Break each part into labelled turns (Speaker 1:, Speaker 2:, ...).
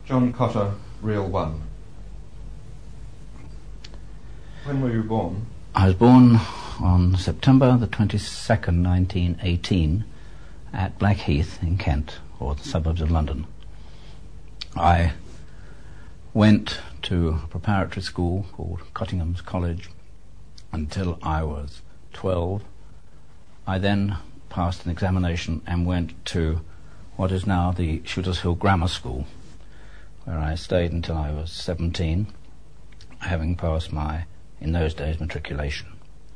Speaker 1: John Cotter, Reel 1. When were you born?
Speaker 2: I was born on September the 22nd, 1918, at Blackheath in Kent, or the suburbs of London. I went to a preparatory school called Cottingham's College until I was 12. I then passed an examination and went to what is now the Shooters Hill Grammar School, where I stayed until I was 17, having passed my, in those days, matriculation.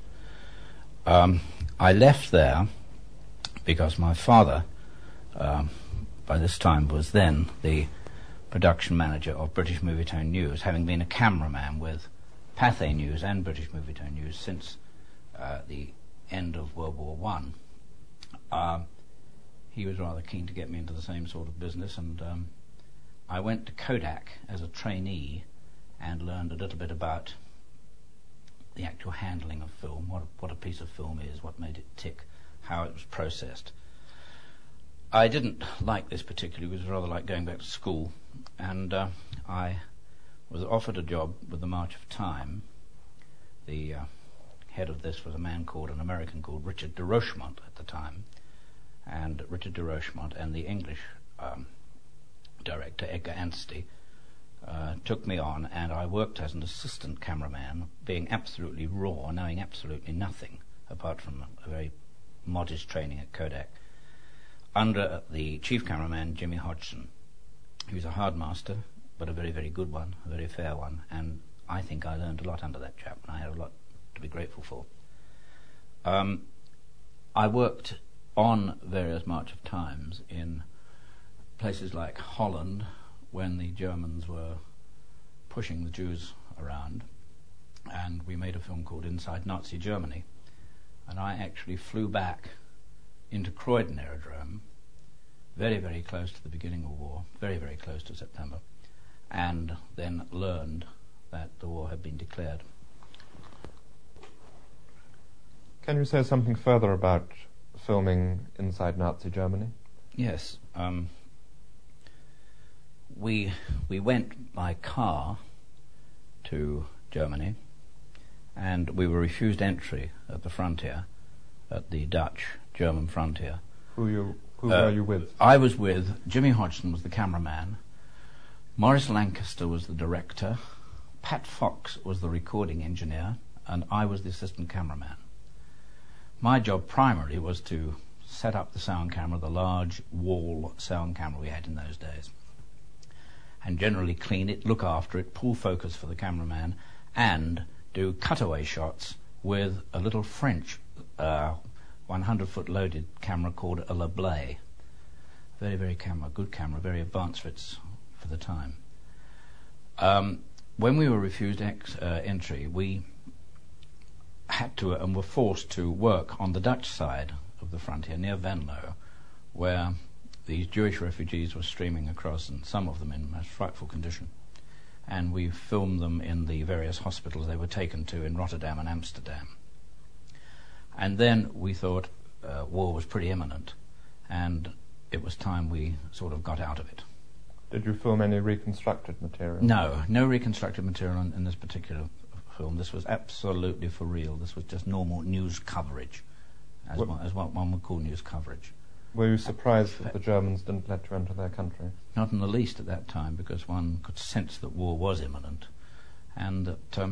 Speaker 2: I left there because my father, by this time, was then the production manager of British Movietone News, having been a cameraman with Pathé News and British Movietone News since the end of World War I. He was rather keen to get me into the same sort of business, and I went to Kodak as a trainee and learned a little bit about the actual handling of film, what a piece of film is, what made it tick, how it was processed. I didn't like this particularly. It was rather like going back to school, and I was offered a job with the March of Time. The head of this was an American called Richard de Rochemont at the time, and Richard de Rochemont and the English director, Edgar Anstey, took me on, and I worked as an assistant cameraman, being absolutely raw, knowing absolutely nothing, apart from a very modest training at Kodak, under the chief cameraman, Jimmy Hodgson. He was a hard master, but a very, very good one, a very fair one, and I think I learned a lot under that chap, and I had a lot to be grateful for. I worked on various March of Times in places like Holland, when the Germans were pushing the Jews around, and we made a film called Inside Nazi Germany, and I actually flew back into Croydon Aerodrome, very, very close to the beginning of war, very, very close to September, and then learned that the war had been declared.
Speaker 1: Can you say something further about filming inside Nazi Germany?
Speaker 2: Yes. We went by car to Germany, and we were refused entry at the frontier, at the Dutch-German frontier.
Speaker 1: Who were you with?
Speaker 2: I was with Jimmy Hodgson, was the cameraman. Maurice Lancaster was the director. Pat Fox was the recording engineer, and I was the assistant cameraman. My job primarily was to set up the sound camera, the large wall sound camera we had in those days, and generally clean it, look after it, pull focus for the cameraman, and do cutaway shots with a little French 100-foot loaded camera called a Leblay. Very, very good camera, very advanced for the time. When we were refused entry, we had to and were forced to work on the Dutch side of the frontier, near Venlo, where these Jewish refugees were streaming across, and some of them in most frightful condition. And we filmed them in the various hospitals they were taken to in Rotterdam and Amsterdam. And then we thought war was pretty imminent, and it was time we sort of got out of it.
Speaker 1: Did you film any reconstructed material?
Speaker 2: No reconstructed material in this particular film. This was absolutely for real. This was just normal news coverage, as what one would call news coverage.
Speaker 1: Were you surprised that the Germans didn't let you enter their country?
Speaker 2: Not in the least at that time, because one could sense that war was imminent, and that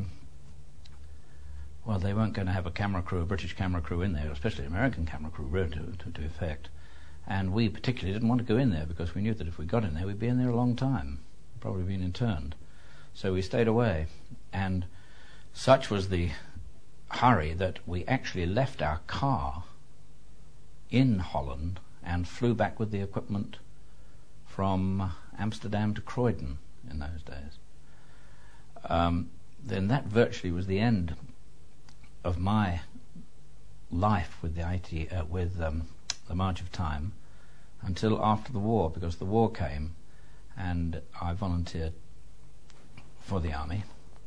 Speaker 2: they weren't going to have a British camera crew in there, especially American camera crew, to effect. And we particularly didn't want to go in there, because we knew that if we got in there, we'd be in there a long time, probably been interned. So we stayed away, and such was the hurry that we actually left our car in Holland and flew back with the equipment from Amsterdam to Croydon in those days. Then that virtually was the end of my life with the March of Time until after the war, because the war came and I volunteered for the army.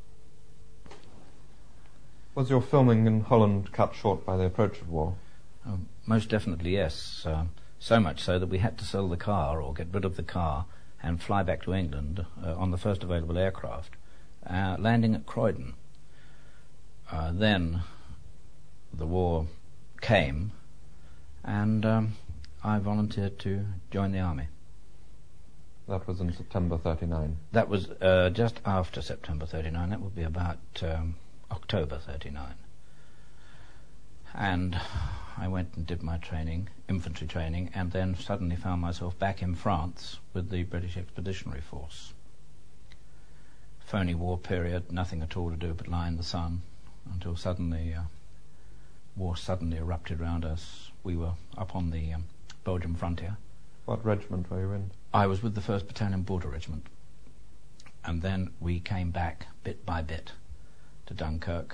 Speaker 1: Was your filming in Holland cut short by the approach of war?
Speaker 2: Most definitely, yes. So much so that we had to sell the car or get rid of the car and fly back to England on the first available aircraft, landing at Croydon. Then the war came, and I volunteered to join the army.
Speaker 1: That was in September 39.
Speaker 2: That was just after September 39. That would be about October 39. And I went and did my training, infantry training, and then suddenly found myself back in France with the British Expeditionary Force. Phony war period, nothing at all to do but lie in the sun, until suddenly war suddenly erupted around us. We were up on the Belgian frontier.
Speaker 1: What regiment were you in?
Speaker 2: I was with the 1st Battalion Border Regiment. And then we came back bit by bit to Dunkirk.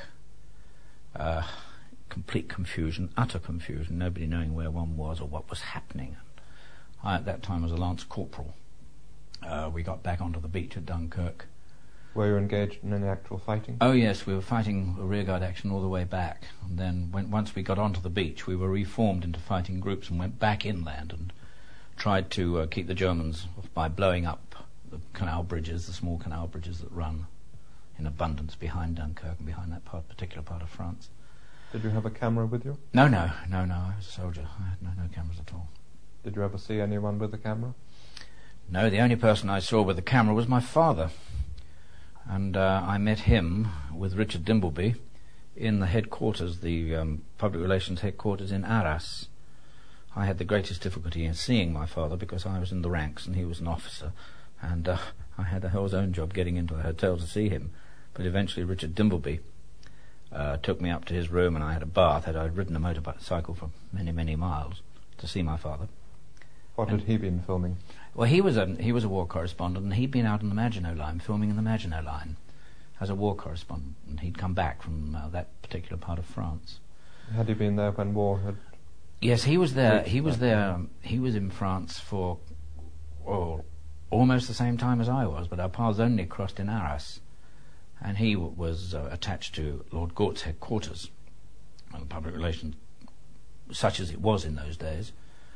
Speaker 2: Complete confusion, utter confusion, nobody knowing where one was or what was happening. I at that time was a Lance Corporal. We got back onto the beach at Dunkirk.
Speaker 1: Were you engaged in any actual fighting?
Speaker 2: Oh yes, we were fighting a rearguard action all the way back. And then once we got onto the beach, we were reformed into fighting groups and went back inland and tried to keep the Germans by blowing up the canal bridges, the small canal bridges that run in abundance behind Dunkirk and behind that particular part of France.
Speaker 1: Did you have a camera with you?
Speaker 2: No, I was a soldier. I had no cameras at all.
Speaker 1: Did you ever see anyone with a camera?
Speaker 2: No, the only person I saw with a camera was my father. And I met him with Richard Dimbleby in the headquarters, the public relations headquarters in Arras. I had the greatest difficulty in seeing my father because I was in the ranks and he was an officer, and I had a hell's own job getting into the hotel to see him. But eventually Richard Dimbleby took me up to his room, and I had a bath. I'd ridden a motorcycle for many, many miles to see my father.
Speaker 1: What had he been filming?
Speaker 2: Well, he was a war correspondent, and he'd been out on the Maginot Line, filming in the Maginot Line as a war correspondent, and he'd come back from that particular part of France.
Speaker 1: Had he been there when war had...
Speaker 2: Yes, he was there. He was there. He was in France for almost the same time as I was, but our paths only crossed in Arras. And he was attached to Lord Gort's headquarters, and public relations, such as it was in those days.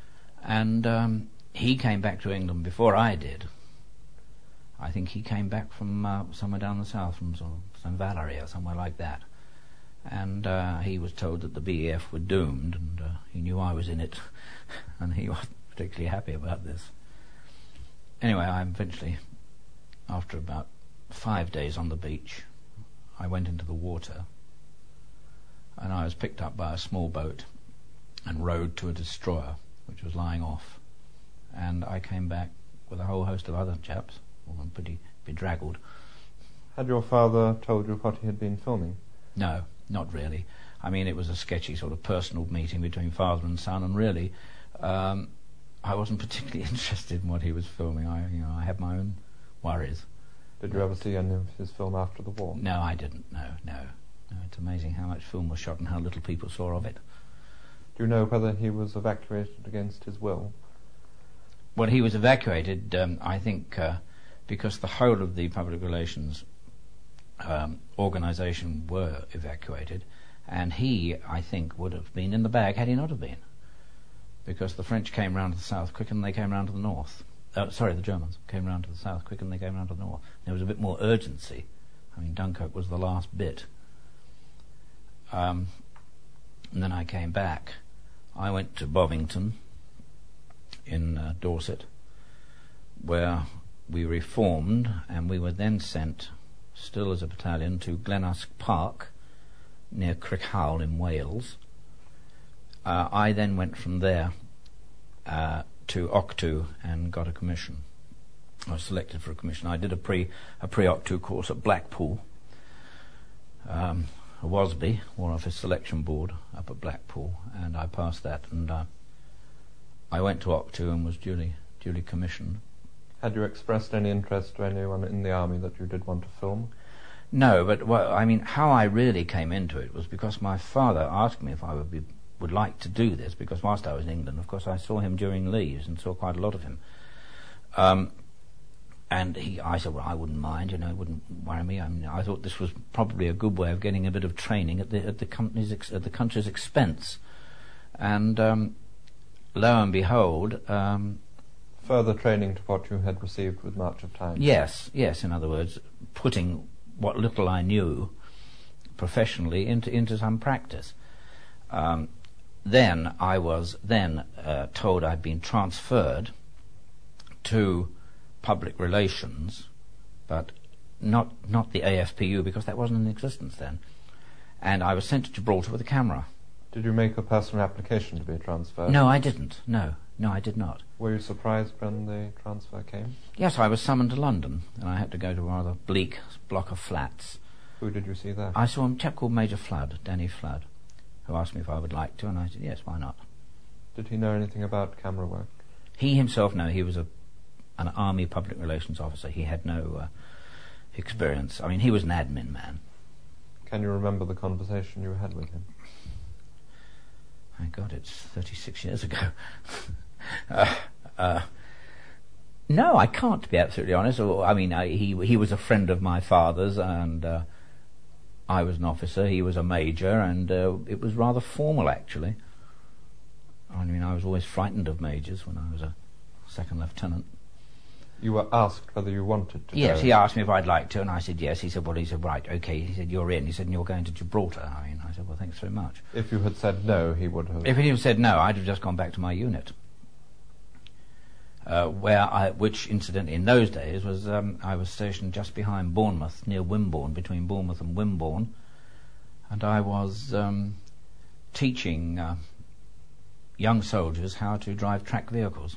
Speaker 2: And he came back to England before I did. I think he came back from somewhere down the south, from sort of St. Valery or somewhere like that. And he was told that the BEF were doomed, and he knew I was in it, and he wasn't particularly happy about this. Anyway, I eventually, after about 5 days on the beach, I went into the water, and I was picked up by a small boat and rowed to a destroyer which was lying off, and I came back with a whole host of other chaps, all pretty bedraggled.
Speaker 1: Had your father told you what he had been filming?
Speaker 2: No, not really. I mean, it was a sketchy sort of personal meeting between father and son, and really I wasn't particularly interested in what he was filming. I had my own worries.
Speaker 1: Did you ever see any of his film after the war?
Speaker 2: No, I didn't. No. It's amazing how much film was shot and how little people saw of it.
Speaker 1: Do you know whether he was evacuated against his will?
Speaker 2: Well, he was evacuated, I think, because the whole of the public relations organisation were evacuated, and he, I think, would have been in the bag had he not have been, because the French came round to the south quicker than they came round to the north. The Germans came round to the south quicker than they came round to the north. There was a bit more urgency. I mean, Dunkirk was the last bit. And then I came back. I went to Bovington in Dorset, where we reformed, and we were then sent, still as a battalion, to Glenusk Park, near Crickhowell in Wales. I then went from there to Octu and got a commission. I was selected for a commission. I did a pre-Octu course at Blackpool, WOSB, War Office Selection Board, up at Blackpool, and I passed that, and I went to Octu and was duly commissioned.
Speaker 1: Had you expressed any interest to anyone in the army that you did want to film?
Speaker 2: No, but how I really came into it was because my father asked me if I would like to do this, because whilst I was in England, of course, I saw him during leaves and saw quite a lot of him. And I said, well, I wouldn't mind, it wouldn't worry me. I mean, I thought this was probably a good way of getting a bit of training at the country's expense. And lo and behold,
Speaker 1: further training to what you had received with March of Time?
Speaker 2: Yes, in other words, putting what little I knew professionally into some practice. Then I was told I'd been transferred to public relations, but not the AFPU, because that wasn't in existence then. And I was sent to Gibraltar with a camera.
Speaker 1: Did you make a personal application to be transferred?
Speaker 2: No, I didn't. No, I did not.
Speaker 1: Were you surprised when the transfer came?
Speaker 2: Yes, I was summoned to London, and I had to go to a rather bleak block of flats.
Speaker 1: Who did you see there?
Speaker 2: I saw a chap called Major Flood, Danny Flood, who asked me if I would like to, and I said, yes, why not?
Speaker 1: Did he know anything about camera work?
Speaker 2: He himself, no, he was an army public relations officer. He had no experience. I mean, he was an admin man.
Speaker 1: Can you remember the conversation you had with him?
Speaker 2: My God, it's 36 years ago. No, I can't, to be absolutely honest. I mean, he was a friend of my father's, and I was an officer. He was a major, and it was rather formal, actually. I mean, I was always frightened of majors when I was a second lieutenant.
Speaker 1: You were asked whether you wanted to go?
Speaker 2: Yes, he asked me if I'd like to, and I said yes. He said, right, okay. He said, you're in. He said, and you're going to Gibraltar. I mean, I said, well, thanks very much.
Speaker 1: If you had said no, he would have...
Speaker 2: If he had said no, I'd have just gone back to my unit. Which incidentally in those days was, I was stationed just behind Bournemouth, near Wimborne, between Bournemouth and Wimborne, and I was teaching young soldiers how to drive track vehicles.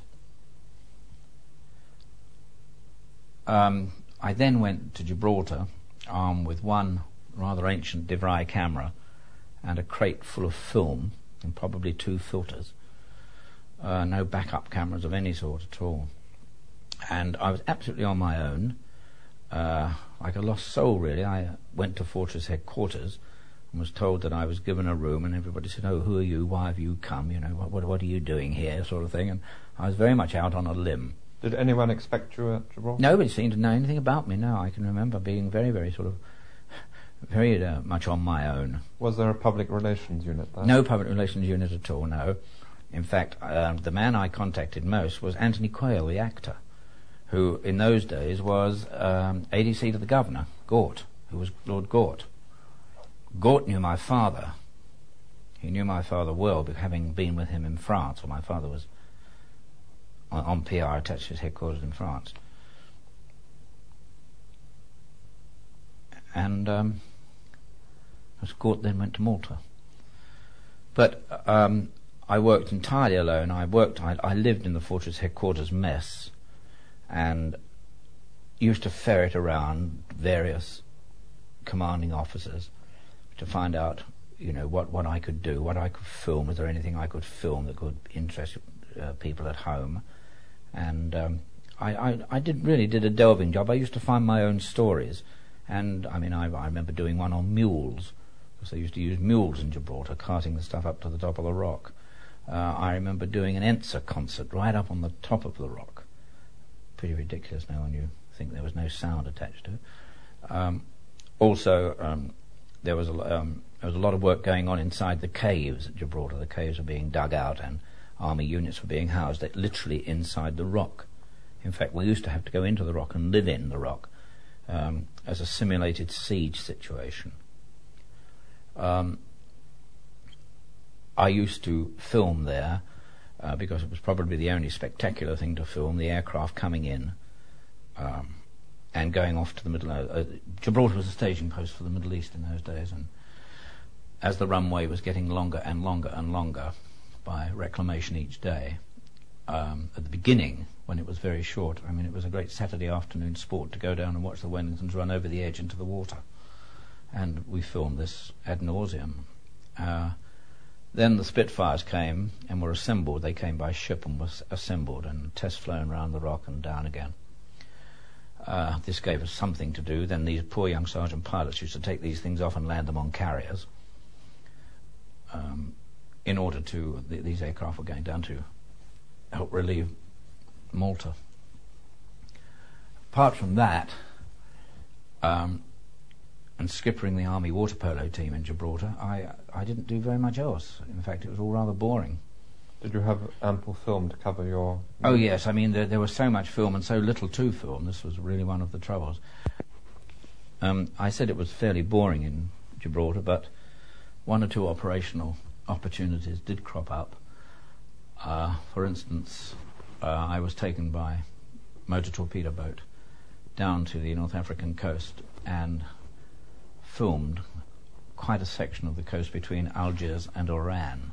Speaker 2: I then went to Gibraltar armed with one rather ancient De Vries camera and a crate full of film and probably 2 filters. No backup cameras of any sort at all. And I was absolutely on my own, like a lost soul, really. I went to Fortress headquarters and was told that I was given a room, and everybody said, oh, who are you? Why have you come? You know, what are you doing here? Sort of thing. And I was very much out on a limb.
Speaker 1: Did anyone expect you at Gibraltar?
Speaker 2: Nobody seemed to know anything about me. No, I can remember being very, very sort of, very much on my own.
Speaker 1: Was there a public relations unit there?
Speaker 2: No public relations unit at all, no. In fact, the man I contacted most was Anthony Quayle, the actor, who in those days was ADC to the governor, Gort, who was Lord Gort. Gort knew my father. He knew my father well, having been with him in France, or my father was on PR attached to his headquarters in France. And Gort then went to Malta. But I worked entirely alone. I lived in the Fortress headquarters mess and used to ferret around various commanding officers to find out, you know, what I could do, what I could film. Was there anything I could film that could interest people at home? And I did a delving job. I used to find my own stories, and I mean I remember doing one on mules, because they used to use mules in Gibraltar, carting the stuff up to the top of the rock. I remember doing an Ensa concert right up on the top of the rock. Pretty ridiculous now when you think there was no sound attached to it. Also, there was a lot of work going on inside the caves at Gibraltar. The caves were being dug out and army units were being housed literally inside the rock. In fact, we used to have to go into the rock and live in the rock as a simulated siege situation. I used to film there because it was probably the only spectacular thing to film, the aircraft coming in and going off to the middle. Gibraltar was a staging post for the Middle East in those days, and as the runway was getting longer and longer and longer by reclamation each day, at the beginning, when it was very short, I mean, it was a great Saturday afternoon sport to go down and watch the Wellingtons run over the edge into the water. And we filmed this ad nauseum. Then the Spitfires came and were assembled. They came by ship and were assembled and test flown around the rock and down again. This gave us something to do. Then these poor young sergeant pilots used to take these things off and land them on carriers. In order to, these aircraft were going down to help relieve Malta. Apart from that, and skippering the army water polo team in Gibraltar, I didn't do very much else. In fact, it was all rather boring.
Speaker 1: Did you have ample film to cover your...
Speaker 2: Oh yes, I mean there was so much film and so little to film. This was really one of the troubles. I said it was fairly boring in Gibraltar, but one or two operational opportunities did crop up. For instance, I was taken by motor torpedo boat down to the North African coast and filmed quite a section of the coast between Algiers and Oran.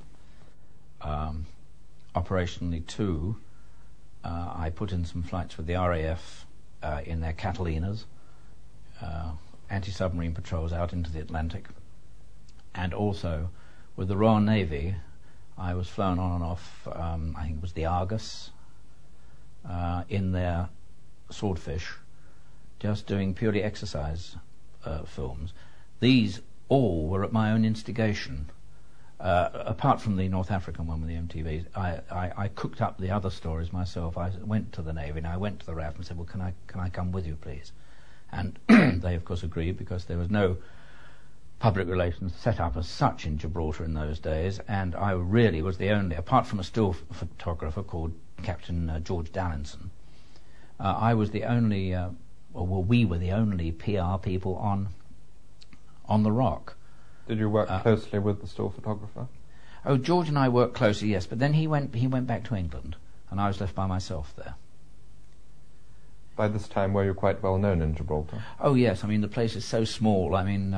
Speaker 2: Operationally too, I put in some flights with the RAF in their Catalinas, anti-submarine patrols out into the Atlantic, and also with the Royal Navy I was flown on and off, I think it was the Argus, in their Swordfish, just doing purely exercise films. These all were at my own instigation. Apart from the North African one with the MTVs, I cooked up the other stories myself. I went to the Navy and I went to the RAF and said, well, can I come with you, please? And they, of course, agreed, because there was no public relations set up as such in Gibraltar in those days, and I really was the only, apart from a still photographer called Captain George Dallinson, I was the only, we were the only PR people on the Rock.
Speaker 1: Did you work closely with the still photographer?
Speaker 2: Oh, George and I worked closely, yes, but then he went back to England, and I was left by myself there.
Speaker 1: By this time, were you quite well known in Gibraltar?
Speaker 2: Oh yes, I mean the place is so small. I mean,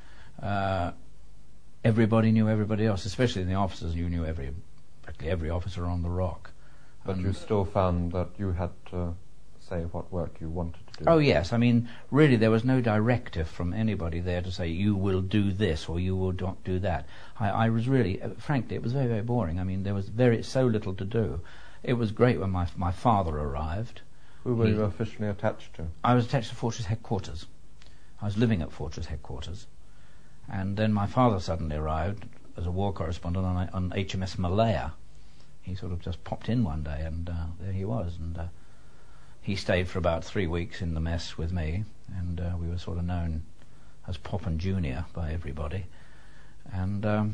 Speaker 2: everybody knew everybody else, especially the officers. You knew practically every officer on the Rock.
Speaker 1: But you still found that you had to say what work you wanted to do.
Speaker 2: Oh yes, I mean really there was no directive from anybody there to say you will do this or you will not do that. I was really, frankly, it was very, very boring. I mean there was so little to do. It was great when my father arrived.
Speaker 1: Who were you officially attached to?
Speaker 2: I was attached to Fortress Headquarters. I was living at Fortress Headquarters. And then my father suddenly arrived as a war correspondent on HMS Malaya. He sort of just popped in one day, and there he was. And he stayed for about 3 weeks in the mess with me, and we were sort of known as Pop and Junior by everybody. And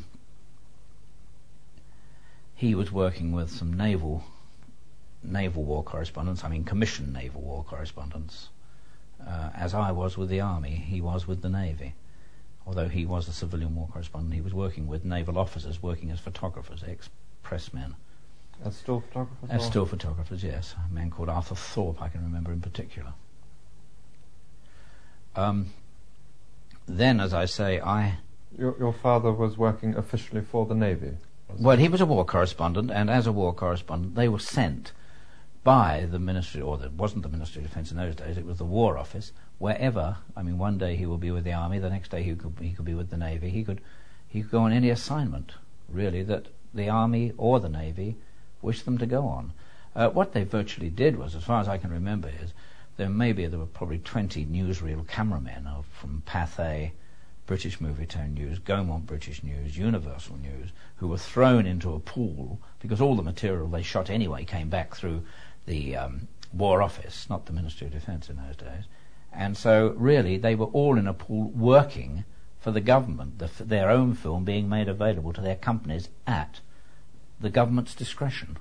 Speaker 2: he was working with some naval war correspondents, I mean commissioned naval war correspondents, as I was with the Army. He was with the Navy. Although he was a civilian war correspondent, he was working with naval officers, working as photographers, ex-pressmen.
Speaker 1: As still photographers?
Speaker 2: As still photographers, yes. A man called Arthur Thorpe, I can remember in particular. Then, as I say,
Speaker 1: Your father was working officially for the Navy?
Speaker 2: Well, he was a war correspondent, and as a war correspondent, they were sent by the Ministry, or it wasn't the Ministry of Defence in those days, it was the War Office, wherever. I mean, one day he will be with the Army, the next day he could be with the Navy. He could go on any assignment, really, that the Army or the Navy wished them to go on. What they virtually did was, as far as I can remember, is there were probably 20 newsreel cameramen from Pathé, British Movietone News, Gaumont British News, Universal News, who were thrown into a pool because all the material they shot anyway came back through the War Office, not the Ministry of Defence in those days. And so really they were all in a pool working for the government, their own film being made available to their companies at the government's discretion.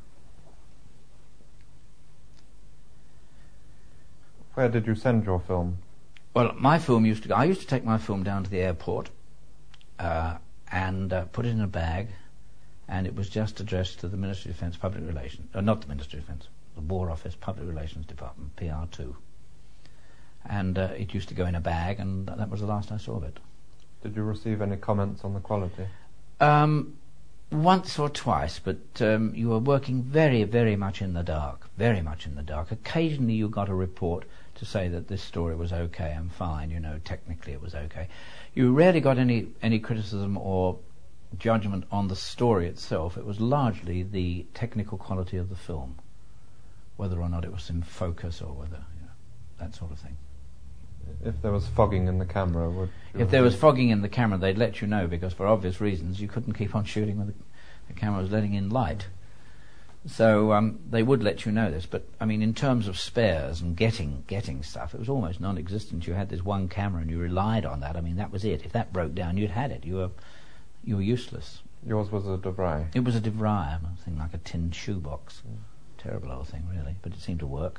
Speaker 1: Where did you send your film?
Speaker 2: Well, my film I used to take my film down to the airport and put it in a bag, and it was just addressed to the Ministry of Defence Public Relations, not the Ministry of Defence, the War Office Public Relations Department, PR2. And it used to go in a bag, and that was the last I saw of it.
Speaker 1: Did you receive any comments on the quality?
Speaker 2: Once or twice, but you were working very, very much in the dark, very much in the dark. Occasionally you got a report to say that this story was okay and fine, technically it was okay. You rarely got any criticism or judgment on the story itself. It was largely the technical quality of the film, whether or not it was in focus or whether, that sort of thing.
Speaker 1: If there was fogging in the camera,
Speaker 2: If there was fogging in the camera, they'd let you know, because for obvious reasons you couldn't keep on shooting when the camera was letting in light. So they would let you know this, but I mean, in terms of spares and getting stuff, it was almost non-existent. You had this one camera and you relied on that. I mean, that was it. If that broke down, you'd had it. You were useless.
Speaker 1: Yours was a DeVry.
Speaker 2: It was a DeVry, something like a tin shoebox. Terrible old thing, really, but it seemed to work.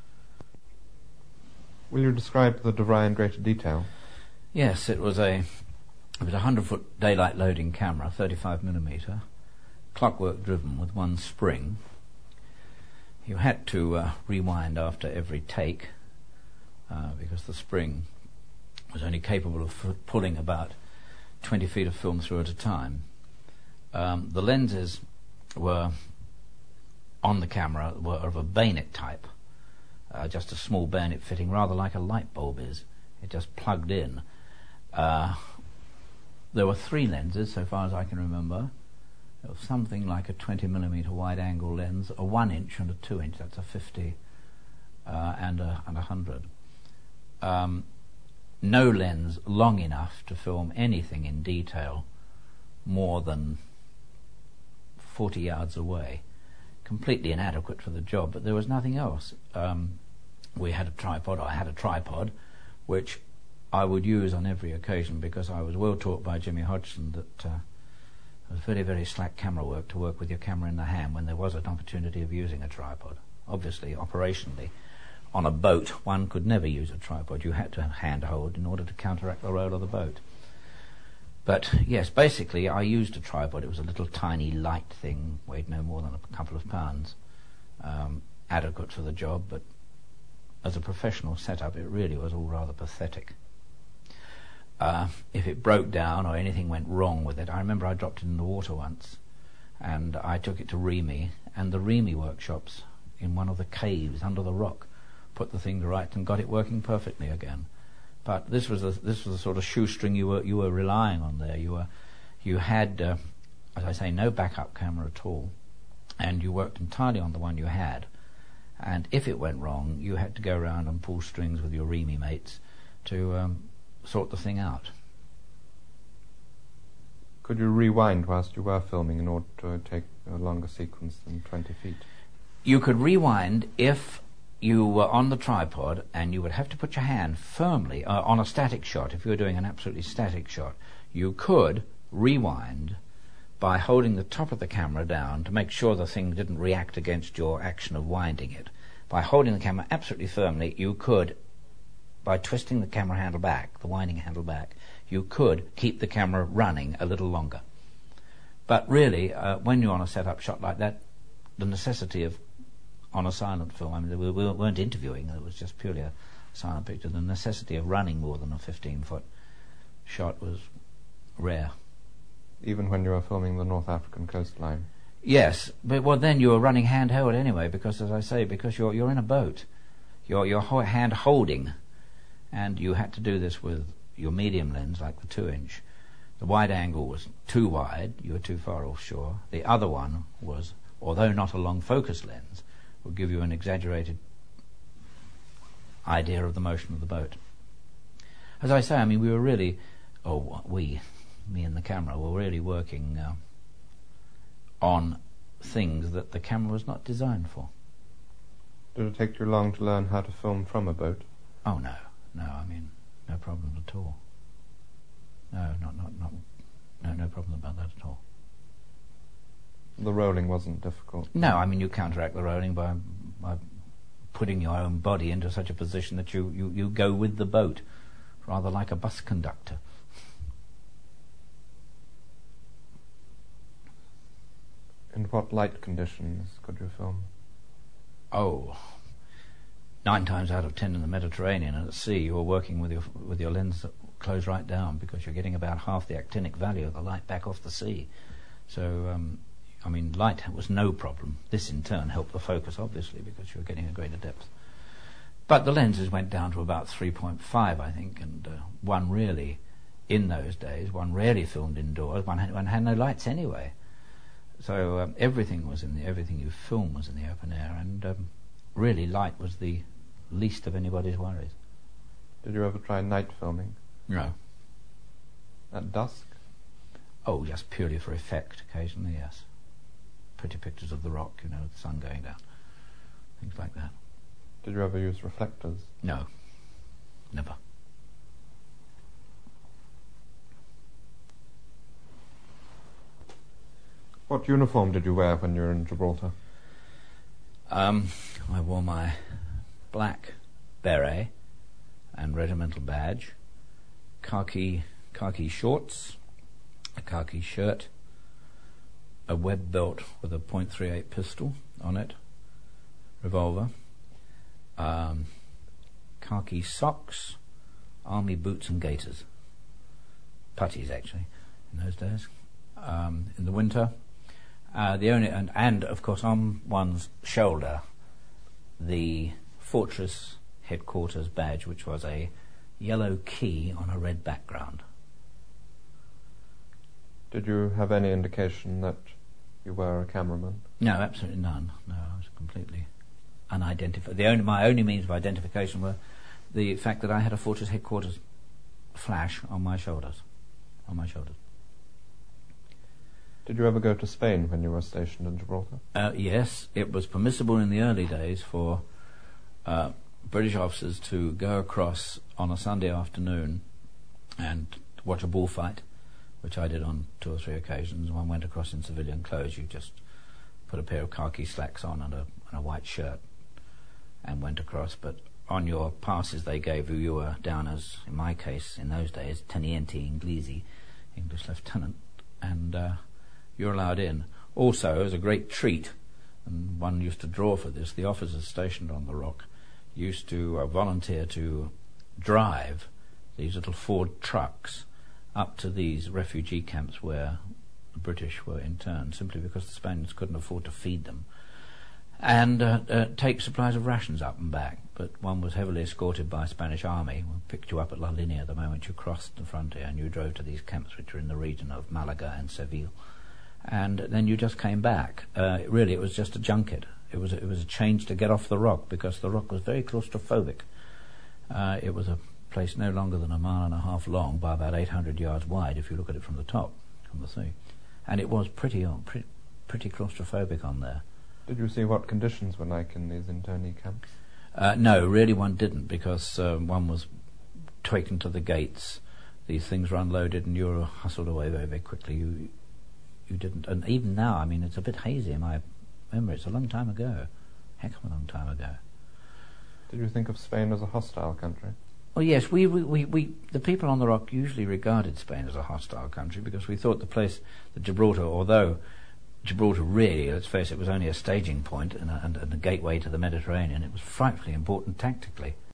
Speaker 1: Will you describe the DeVry in greater detail?
Speaker 2: Yes, it was a 100-foot daylight loading camera, 35mm, clockwork driven with one spring. You had to rewind after every take because the spring was only capable of pulling about 20 feet of film through at a time. The lenses were on the camera were of a bayonet type, just a small bayonet fitting, rather like a light bulb is. It just plugged in. There were 3 lenses, so far as I can remember. It was something like a 20mm wide-angle lens, a 1-inch and a 2-inch. That's a 50 and a 100. No lens long enough to film anything in detail more than 40 yards away. Completely inadequate for the job, but there was nothing else. We had a tripod. I had a tripod, which I would use on every occasion because I was well taught by Jimmy Hodgson that it was very, very slack camera work to work with your camera in the hand when there was an opportunity of using a tripod. Obviously, operationally, on a boat, one could never use a tripod. You had to hand-hold in order to counteract the roll of the boat. But, yes, basically, I used a tripod. It was a little tiny light thing, weighed no more than a couple of pounds. Adequate for the job, but as a professional setup, it really was all rather pathetic. If it broke down or anything went wrong with it, I remember I dropped it in the water once, and I took it to Remy, and the Remy workshops in one of the caves under the rock put the thing to right and got it working perfectly again. But this was the sort of shoestring you were relying on there. You had, as I say, no backup camera at all, and you worked entirely on the one you had. And if it went wrong, you had to go around and pull strings with your Remy mates to sort the thing out.
Speaker 1: Could you rewind whilst you were filming in order to take a longer sequence than 20 feet?
Speaker 2: You could rewind if you were on the tripod, and you would have to put your hand firmly on a static shot. If you were doing an absolutely static shot, you could rewind by holding the top of the camera down to make sure the thing didn't react against your action of winding it. By holding the camera absolutely firmly, you could, by twisting the camera handle back, the winding handle back, you could keep the camera running a little longer. But really, when you're on a set-up shot like that, the necessity of, on a silent film, I mean, we weren't interviewing, it was just purely a silent picture, the necessity of running more than a 15-foot shot was rare. Even
Speaker 1: when you were filming the North African coastline?
Speaker 2: Yes, but well, then you were running handheld anyway, because, as I say, because you're in a boat. You're hand-holding, and you had to do this with your medium lens, like the 2-inch. The wide angle was too wide, you were too far offshore. The other one was, although not a long focus lens, would give you an exaggerated idea of the motion of the boat. As I say, I mean, we were really, me and the camera, were really working on things that the camera was not designed for.
Speaker 1: Did it take you long to learn how to film from a boat?
Speaker 2: Oh, no, I mean, no problem at all. No problem about that at all.
Speaker 1: The rolling wasn't difficult?
Speaker 2: No, I mean, you counteract the rolling by putting your own body into such a position that you go with the boat, rather like a bus conductor.
Speaker 1: In what light conditions could you film?
Speaker 2: 9 times out of 10 in the Mediterranean and at sea, you're working with your lens closed right down because you're getting about half the actinic value of the light back off the sea. So, I mean, light was no problem. This, in turn, helped the focus, obviously, because you were getting a greater depth. But the lenses went down to about 3.5, I think, and one really, in those days, one rarely filmed indoors. One had no lights anyway. So everything you filmed was in the open air, and really light was the least of anybody's worries.
Speaker 1: Did you ever try night filming?
Speaker 2: No.
Speaker 1: At dusk?
Speaker 2: Oh, just purely for effect, occasionally, yes. Pretty pictures of the rock, the sun going down. Things like that.
Speaker 1: Did you ever use reflectors?
Speaker 2: No. Never.
Speaker 1: What uniform did you wear when you were in Gibraltar?
Speaker 2: I wore my black beret and regimental badge, khaki shorts, a khaki shirt, a web belt with a .38 pistol on it, revolver, khaki socks, army boots and gaiters, puttees actually in those days. In the winter, and of course on one's shoulder, the fortress headquarters badge, which was a yellow key on a red background.
Speaker 1: Did you have any indication that you were a cameraman?
Speaker 2: No, absolutely none. No, I was completely unidentified. My only means of identification were the fact that I had a fortress headquarters flash on my shoulders.
Speaker 1: Did you ever go to Spain when you were stationed in Gibraltar?
Speaker 2: Yes, it was permissible in the early days for British officers to go across on a Sunday afternoon and watch a bullfight, which I did on 2 or 3 occasions. One went across in civilian clothes. You just put a pair of khaki slacks on and a white shirt and went across. But on your passes they gave you were down as, in my case, in those days, Teniente Inglesi, English lieutenant, and you're allowed in. Also, as a great treat, and one used to draw for this, the officers stationed on the Rock used to volunteer to drive these little Ford trucks up to these refugee camps where the British were interned, simply because the Spaniards couldn't afford to feed them, and take supplies of rations up and back. But one was heavily escorted by Spanish army, who picked you up at La Linea the moment you crossed the frontier, and you drove to these camps which were in the region of Malaga and Seville. And then you just came back. Really, it was just a junket. It was a change to get off the Rock, because the Rock was very claustrophobic. It was a place no longer than 1.5 miles long by about 800 yards wide, if you look at it from the top, from the sea. And it was pretty claustrophobic on there.
Speaker 1: Did you see what conditions were like in these internee camps?
Speaker 2: No, really one didn't, because one was taken to the gates. These things were unloaded and you were hustled away very, very quickly. You didn't, and even now, I mean, it's a bit hazy in my memory. It's a long time ago, heck of a long time ago.
Speaker 1: Did you think of Spain as a hostile country?
Speaker 2: Well, yes, we the people on the Rock usually regarded Spain as a hostile country, because we thought the Gibraltar, although Gibraltar really, let's face it, was only a staging point and a gateway to the Mediterranean, it was frightfully important tactically.